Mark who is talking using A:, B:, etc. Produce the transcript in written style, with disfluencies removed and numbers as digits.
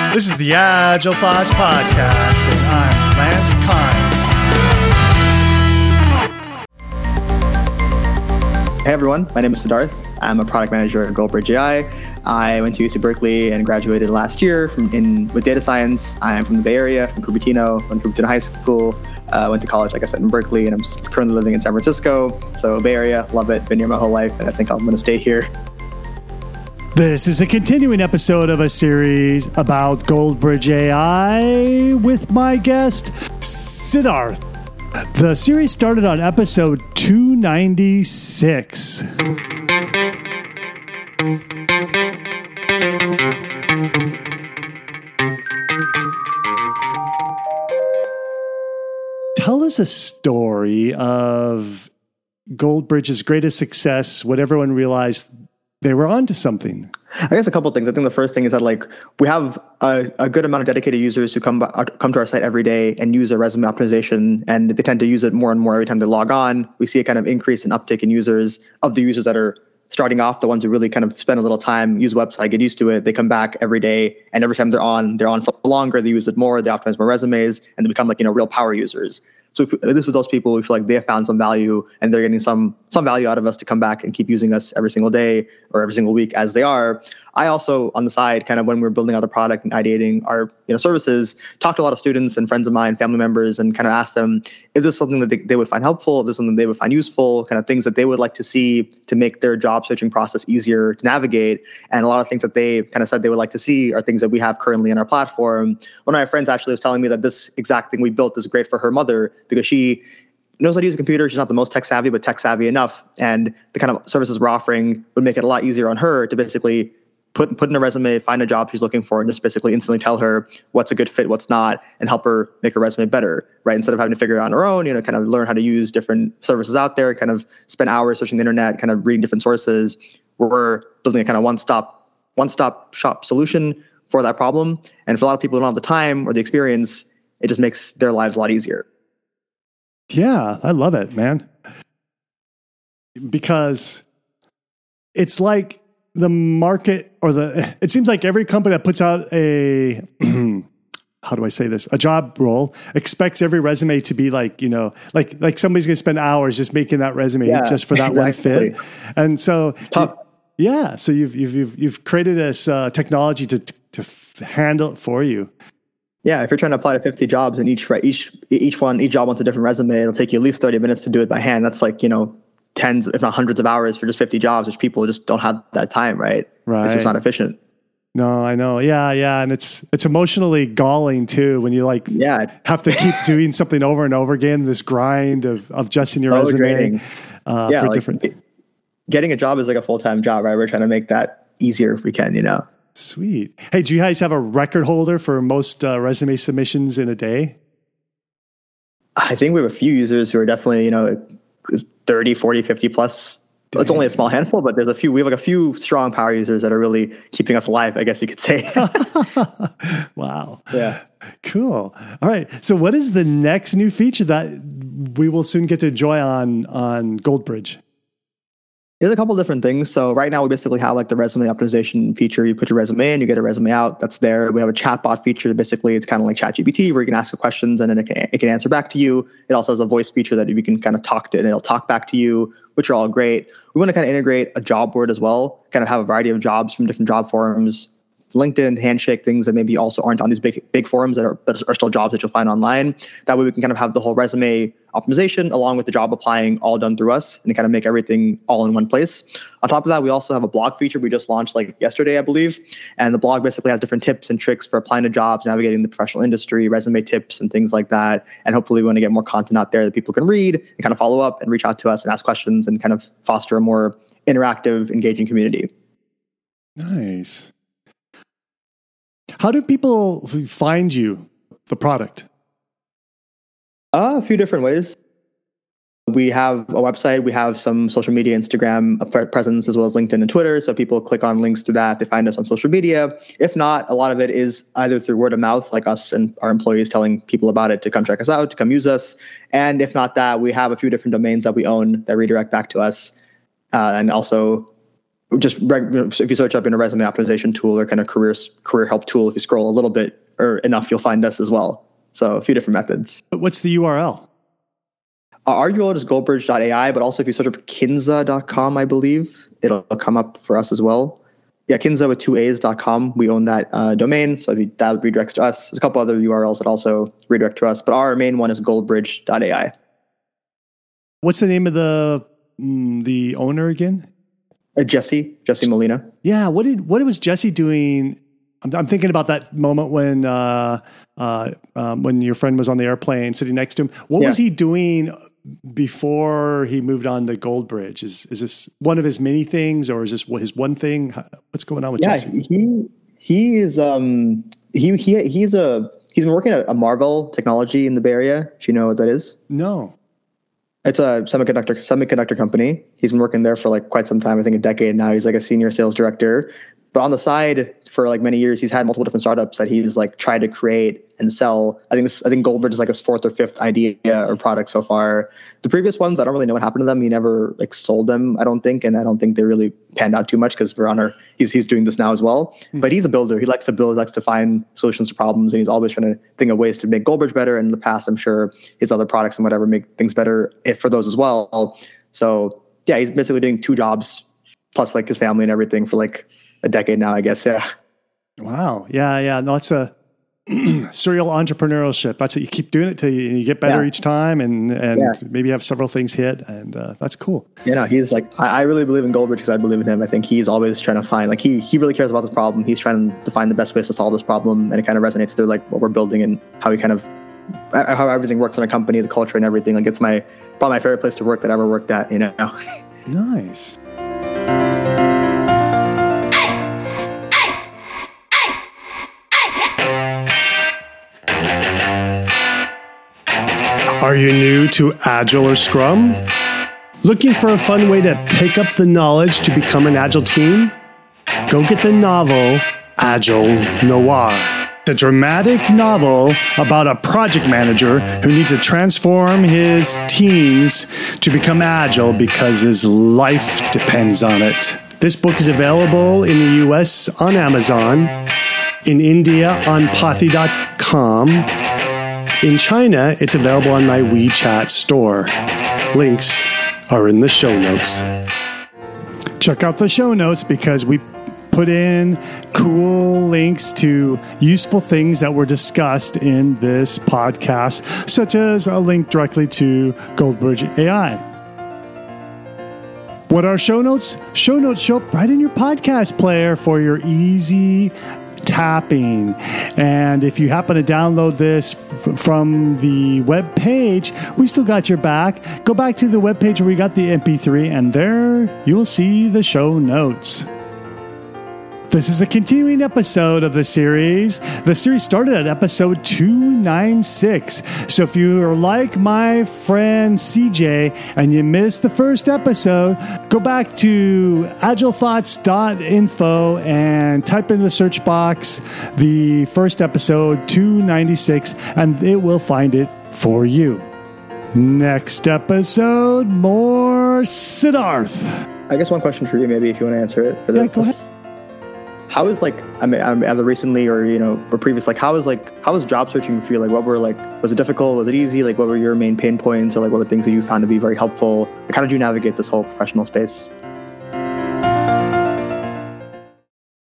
A: This is the Agile Thoughts Podcast, and I'm Lance Kine.
B: Hey everyone, my name is Siddharth. I'm a product manager at Goldbridge AI. I went to UC Berkeley and graduated last year with data science. I'm from the Bay Area, from Cupertino, went to Cupertino High School, went to college, like I said, in Berkeley, and I'm currently living in San Francisco. So Bay Area, love it, been here my whole life, and I think I'm going to stay here.
A: This is a continuing episode of a series about Goldbridge AI with my guest, Siddharth. The series started on episode 296. Tell us a story of Goldbridge's greatest success, when everyone realized they were onto something.
B: I guess a couple of things. I think the first thing is that we have a good amount of dedicated users who come to our site every day and use our resume optimization, and they tend to use it more and more every time they log on. We see a kind of increase in uptick in users that are starting off, the ones who really kind of spend a little time, use the website, get used to it. They come back every day, and every time they're on for longer, they use it more, they optimize more resumes, and they become real power users. So at least with those people, we feel like they have found some value and they're getting some value out of us to come back and keep using us every single day or every single week as they are. I also, on the side, kind of when we're building out the product and ideating our services, talk to a lot of students and friends of mine, family members, and kind of ask them, is this something that they would find helpful? Is this something they would find useful? Kind of things that they would like to see to make their job searching process easier to navigate. And a lot of things that they kind of said they would like to see are things that we have currently in our platform. One of my friends actually was telling me that this exact thing we built is great for her mother because she knows how to use a computer. She's not the most tech savvy, but tech savvy enough. And the kind of services we're offering would make it a lot easier on her to basically put in a resume, find a job she's looking for, and just basically instantly tell her what's a good fit, what's not, and help her make her resume better, right? Instead of having to figure it out on her own, kind of learn how to use different services out there, kind of spend hours searching the internet, kind of reading different sources. We're building a kind of one-stop shop solution for that problem. And for a lot of people who don't have the time or the experience, it just makes their lives a lot easier.
A: Yeah, I love it, man. Because it's like the market it seems like every company that puts out a how do I say this? A job role expects every resume to be like somebody's going to spend hours just making that resume just for that one fit. And so
B: it's tough.
A: Yeah, so you've created this technology to handle it for you.
B: Yeah, if you're trying to apply to 50 jobs and each job wants a different resume, it'll take you at least 30 minutes to do it by hand. That's tens, if not hundreds of hours for just 50 jobs, which people just don't have that time, right? Right. It's just not efficient.
A: No, I know. Yeah. And it's emotionally galling too when you have to keep doing something over and over again, this grind of adjusting your resume for different.
B: Getting a job is like a full-time job, right? We're trying to make that easier if we can,
A: Sweet. Hey, do you guys have a record holder for most resume submissions in a day?
B: I think we have a few users who are definitely, 30, 40, 50 plus. Dang. It's only a small handful, but we have a few strong power users that are really keeping us alive, I guess you could say.
A: Wow.
B: Yeah.
A: Cool. All right. So what is the next new feature that we will soon get to enjoy on Goldbridge?
B: There's a couple of different things. So right now we basically have the resume optimization feature. You put your resume in, you get a resume out. That's there. We have a chatbot feature. Basically, it's kind of like ChatGPT where you can ask it questions and then it can answer back to you. It also has a voice feature that you can kind of talk to it and it'll talk back to you, which are all great. We want to kind of integrate a job board as well, kind of have a variety of jobs from different job forums, LinkedIn, Handshake, things that maybe also aren't on these big forums that are still jobs that you'll find online. That way we can kind of have the whole resume optimization along with the job applying all done through us and kind of make everything all in one place. On top of that, we also have a blog feature we just launched yesterday, I believe. And the blog basically has different tips and tricks for applying to jobs, navigating the professional industry, resume tips and things like that. And hopefully we want to get more content out there that people can read and kind of follow up and reach out to us and ask questions and kind of foster a more interactive, engaging community.
A: Nice. How do people find you, the product?
B: A few different ways. We have a website. We have some social media, Instagram presence, as well as LinkedIn and Twitter. So people click on links to that. They find us on social media. If not, a lot of it is either through word of mouth, like us and our employees telling people about it to come check us out, to come use us. And if not that, we have a few different domains that we own that redirect back to us. And also if you search up in a resume optimization tool or kind of career help tool, if you scroll a little bit or enough, you'll find us as well. So a few different methods.
A: But what's the URL?
B: Our URL is goldbridge.ai, but also if you search up kinza.com, I believe it'll come up for us as well. Yeah, Kinza with 2A's.com. We own that domain. So that redirects to us. There's a couple other URLs that also redirect to us, but our main one is goldbridge.ai.
A: What's the name of the owner again?
B: Jesse Molina.
A: Yeah. What was Jesse doing? I'm thinking about that moment when your friend was on the airplane sitting next to him. What was he doing before he moved on to Goldbridge? Is this one of his many things, or is this his one thing? What's going on with Jesse?
B: He's been working at a Marvell Technology in the Bay Area. If you know what that is.
A: No.
B: It's a semiconductor company. He's been working there for like quite some time. I think a decade now. He's like a senior sales director. But on the side, for like many years, he's had multiple different startups that he's like tried to create and sell. I think Goldbridge is like his fourth or fifth idea or product so far. The previous ones, I don't really know what happened to them. He never like sold them, I don't think, and I don't think they really panned out too much because he's doing this now as well. But he's a builder. He likes to build, likes to find solutions to problems, and he's always trying to think of ways to make Goldbridge better. And in the past, I'm sure his other products and whatever make things better for those as well. So yeah, he's basically doing two jobs plus like his family and everything for like a decade now, I guess. Yeah.
A: Wow. Yeah. No, it's a serial entrepreneurship. That's it. You keep doing it till you get better each time, and maybe have several things hit, and that's cool.
B: Yeah, no, he's like, I really believe in Goldbridge because I believe in him. I think he's always trying to find, like, he really cares about this problem. He's trying to find the best ways to solve this problem, and it kind of resonates through like what we're building and how how everything works in a company, the culture and everything. Like, it's probably my favorite place to work that I ever worked at,
A: Nice. Are you new to Agile or Scrum? Looking for a fun way to pick up the knowledge to become an Agile team? Go get the novel Agile Noir. It's a dramatic novel about a project manager who needs to transform his teams to become Agile because his life depends on it. This book is available in the US on Amazon, in India on Pothi.com. In China, it's available on my WeChat store. Links are in the show notes. Check out the show notes because we put in cool links to useful things that were discussed in this podcast, such as a link directly to Goldbridge AI. What are show notes? Show notes show up right in your podcast player for your easy tapping. And if you happen to download this from the web page, we still got your back. Go back to the web page where we got the MP3, and there you'll see the show notes. This is a continuing episode of the series. The series started at episode 296. So if you are like my friend CJ and you missed the first episode, go back to agilethoughts.info and type into the search box the first episode 296, and it will find it for you. Next episode, more Siddharth.
B: I guess one question for you, maybe, if you want to answer it.
A: Yeah, go ahead.
B: How is either recently or or previous, how was job searching for you? Like, was it difficult? Was it easy? Like, what were your main pain points, or like what were things that you found to be very helpful? Like, how did you navigate this whole professional space?